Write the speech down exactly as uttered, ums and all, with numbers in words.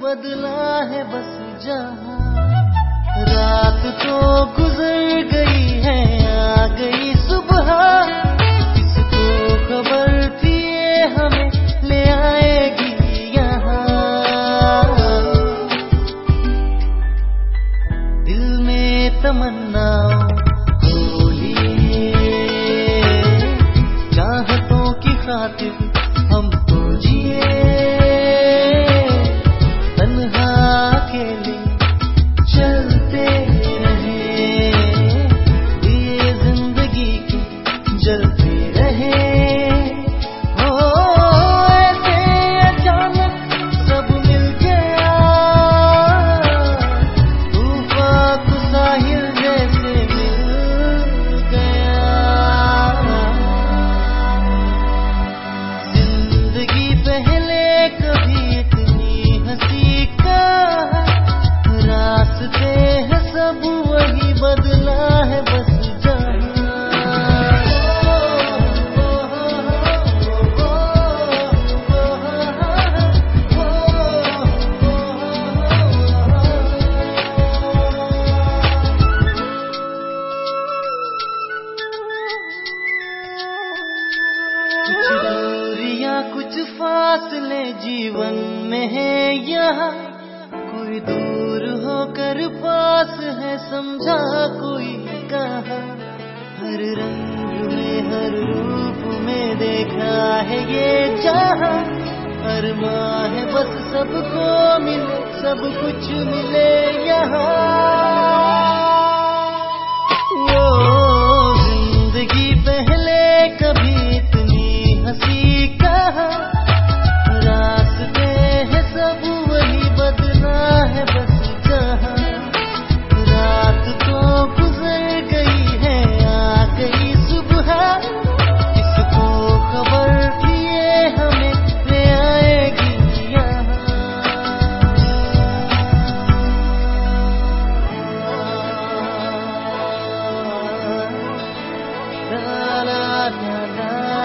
बदला है बस जहां। रात तो गुजर गई है, आ गई सुबह, किसको खबर थी ये हमें ले आएगी यहाँ। दिल में तमन्नाओं को लिए चाहतों की खातिर हम तो जिए, तन्हा अकेले चलते रहे, दिए जिंदगी के जलते रहे। हो ऐसे अचानक सब मिल गया, तूफान को साहिल जैसे मिल गया। जिंदगी पहले कभी इतनी हंसी का, रास्ते हैं सब वही बदला है बस कुछ दूरियां कुछ फासले जीवन में है यहाँ, कोई दूर होकर पास है समझा कोई कहा। हर रंग में हर रूप में देखा है ये जहां, हर माह है बस सबको मिले सब कुछ मिले यहाँ। वो जिंदगी पहले कभी इतनी हंसी कहा, रास्ते हैं सब वही बदला है बस जहां। रात तो गुजर गई है, आ गई सुबह, किसको खबर थी ये हमें ले आएगी यहाँ। ला ला ला ला।